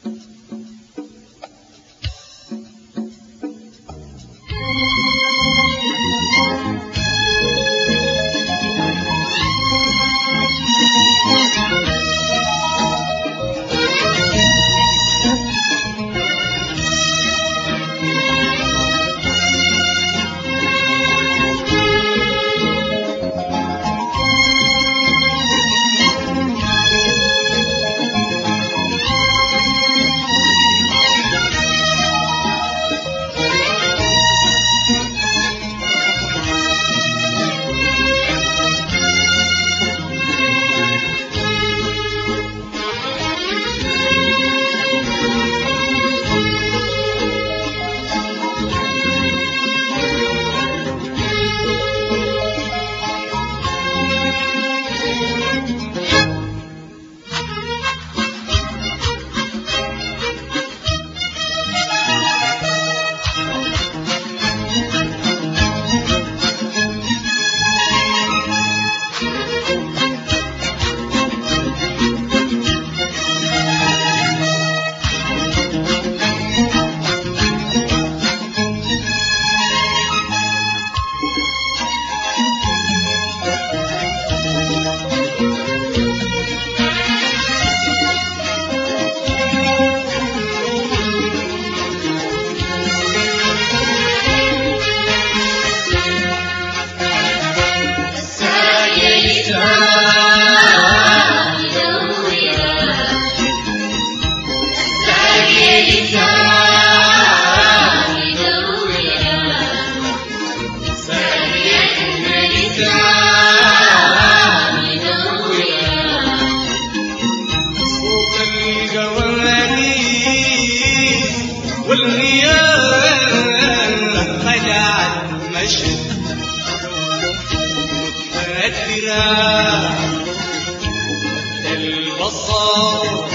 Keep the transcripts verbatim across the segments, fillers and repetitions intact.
البصر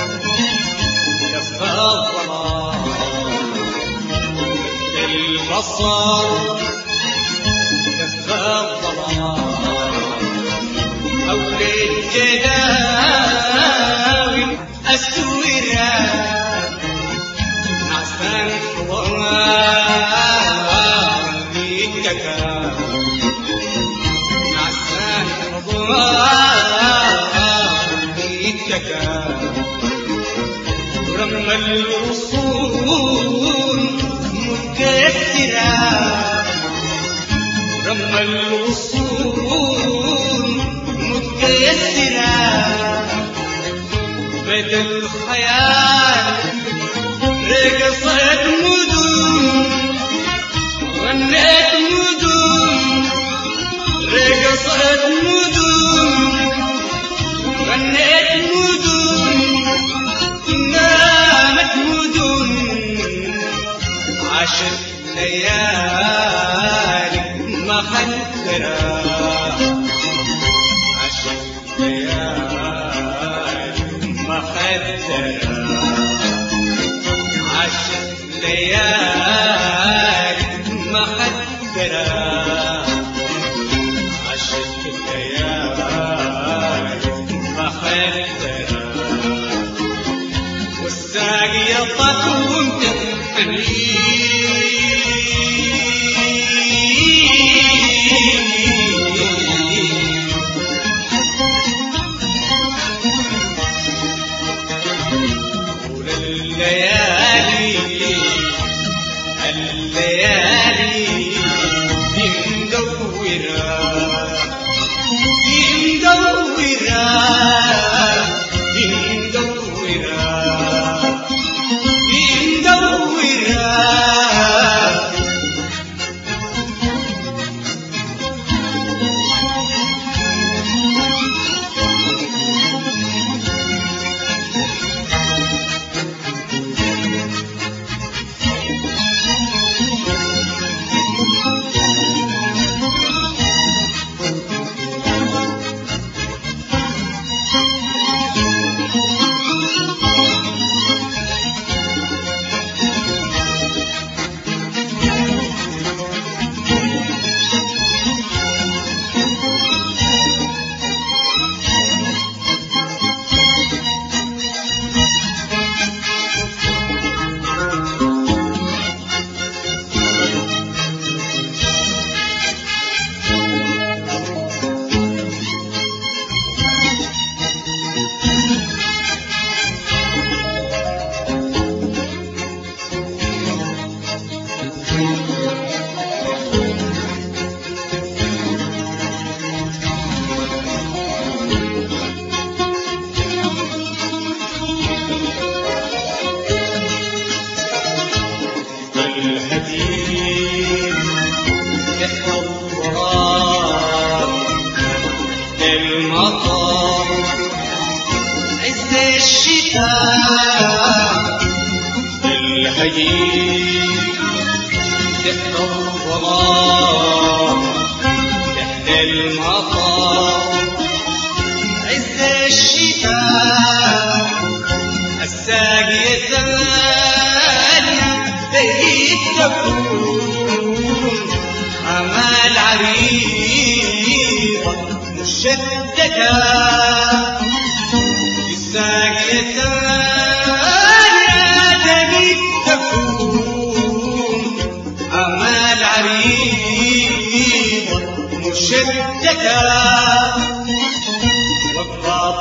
كف الظلام البصر كف الظلام حول الجداوي أسورا عسان حضار بيتكا عسان حضار بيتكا رغم الوصول مكسرة رغم الوصول متكسرة بدل الخيال رقصت مدن غنيت مدن رقصت مدن غنيت مدن نامت مدن عاشت ليالي مخدرة عاشت ليالي مخدرة عاشت ليالي مخدرة عاشت ليالي مخدرة والساقية طفون تنحني الليالي مدورة مدورة مدورة مدورة الهجير تحت الظلام تحت المطر عز الشتاء الساقي الثانية بهيت تكون أمال عريضة مشتتة الساقي الثانية بهيت تكون أمال عريضة مشتتة وقفات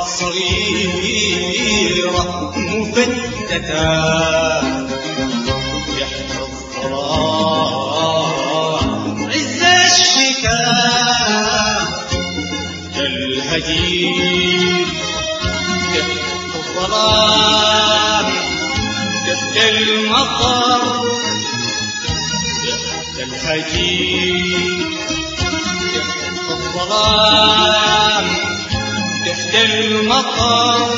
صغيرة مفتتة تحت الظلام عز الشتاء الهجير تحت الظلام تحت المطر تحت الهجير تحت الظلام تحت المطر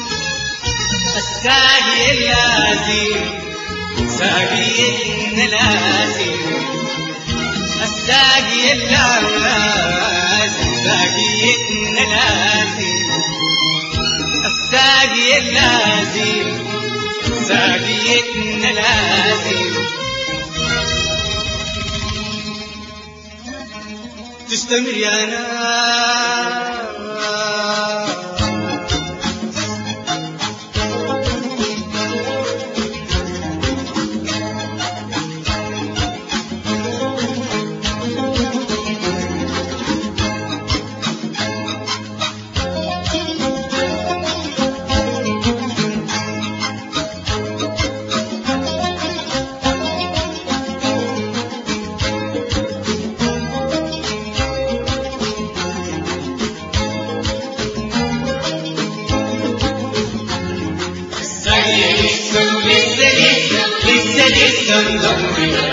الساقي اللازم ساقيتنا لازم الساقي اللازم ساقيتنا لازم الساقي اللازم ساقيتنا لازم تستمر يا ناس لسه لسه مدورنا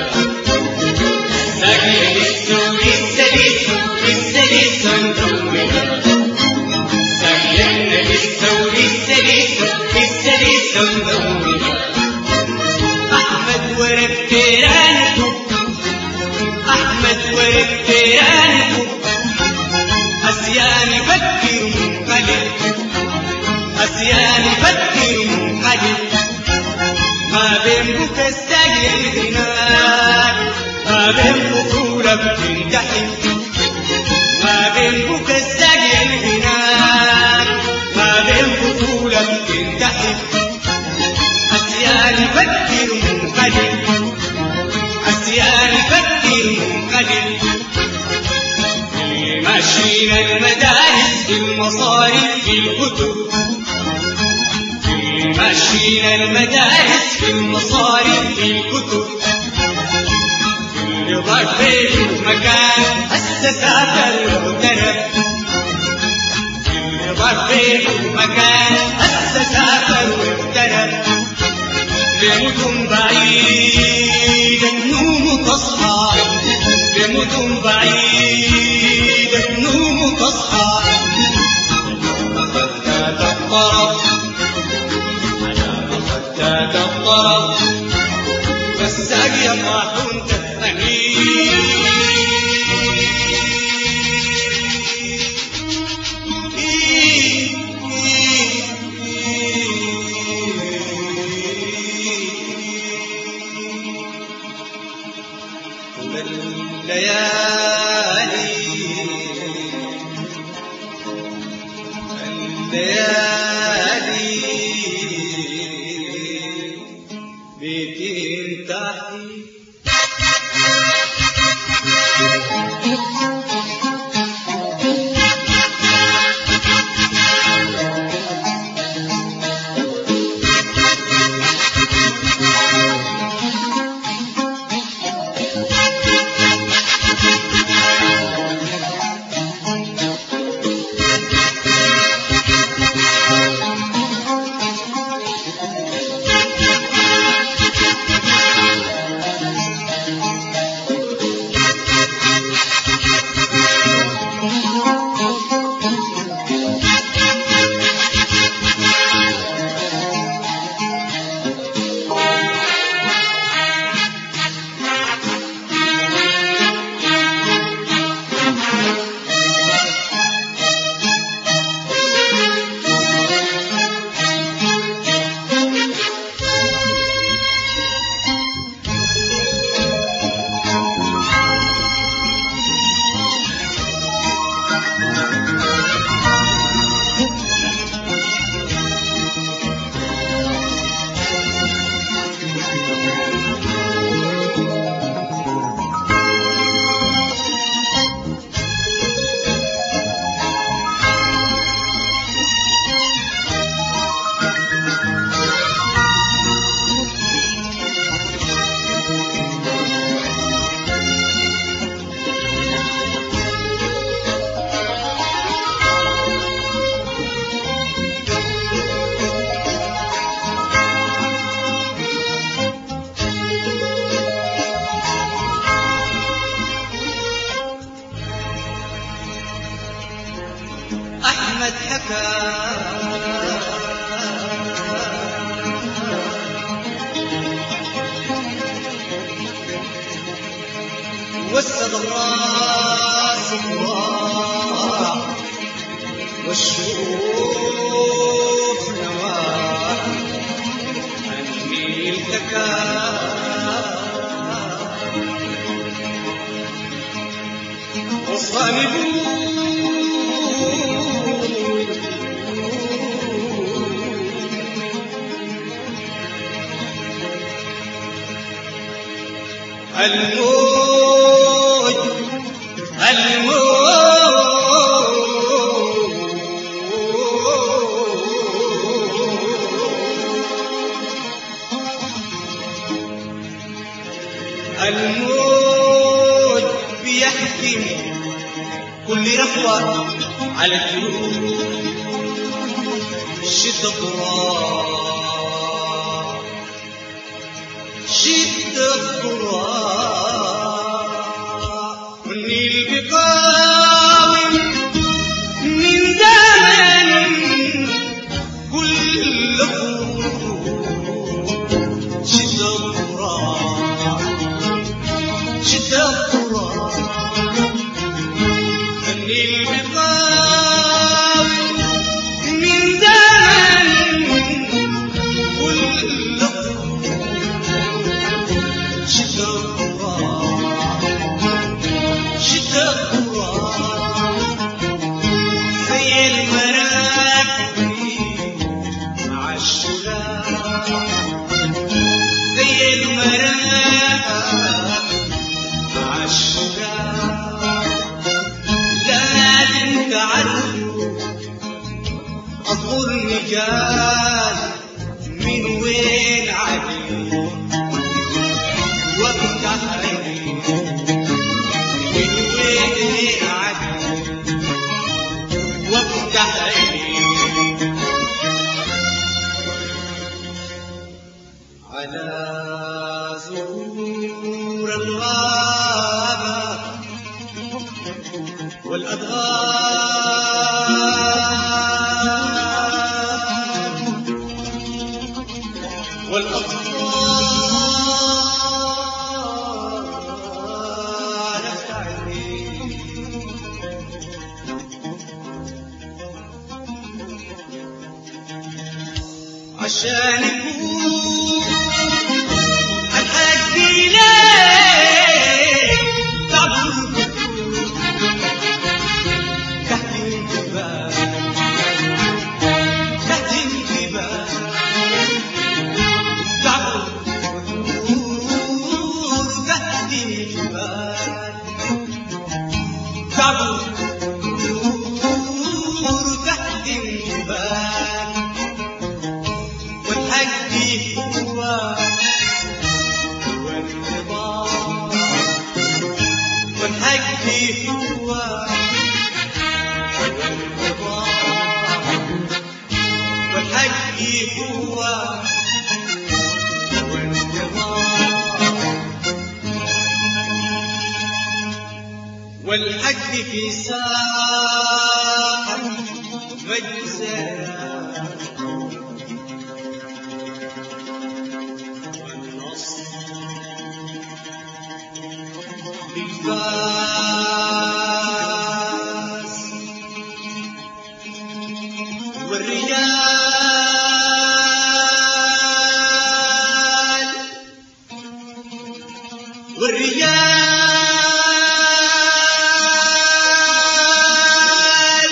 ساقي لسه لسه لسه لسه لسه مدورنا ساقينا لسه ولسه لسه لسه لسه مدورنا أحمد ورد تيرانكو أحمد ورد تيرانكو أسياني فكر منقلب أسياني فكر منقلب ما بين بك الساقي الغناء ما بين بطولة بتنتحي ما بين بك الساقي الغناء ما بين بطولة بتنتحي أسياني فكر منقلب أسياني فكر منقلب اللي ماشيين المدارس في المصاري في الكتب ماشيين المدارس في المصاري في الكتب اللي ضاع بيته مكان هسه سافر واغترب اللي ضاع بيته مكان هسه سافر واغترب لمدن بعيدة نوم تصحى لمدن بعيدة نوم تصحى مخدات الطرف ذات الطرف فالساقي يطرح وانت أمين الليالي الليالي بتنتحي الراس الله والشوف نواه النيل تكاه والصامدون الموج الموج الموج بيحكم كل رخوة على الجنود شدة التراب شدة التراب والنيل بقاوم من زمان كل شدة التراب شدة التراب النيل بقاوم من زمان كل شدة التراب شدة التراب زي المراكب مع الشجاع زي المراكب مع الشجاع لازم تعرفوا الظلم جاي من وين عدل وقت عيني من وين عدل وقت عيني على زهور الغابة والأدغال والأطفال أفتعلي عشان يكون الحق إليه تعبد تحت الجبال تحت الجبال تعبد تحت الجبال تعبد تحت الجبال والحق هو هو النظام والحق هو هو النظام والحق هو هو النظام والحق في ساحة مجزرة بالفاس والرجال والرجال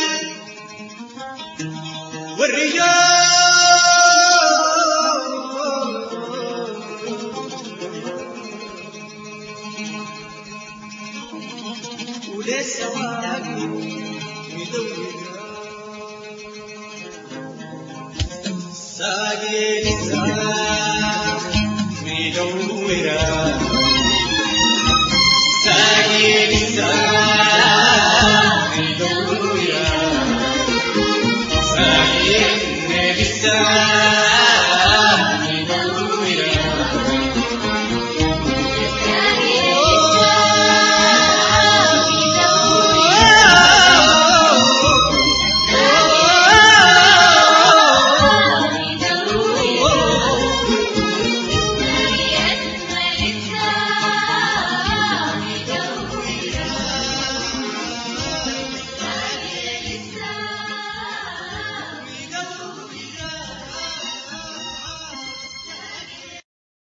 والرجال ولسه واقف مدورنا ساقي لسان مدورة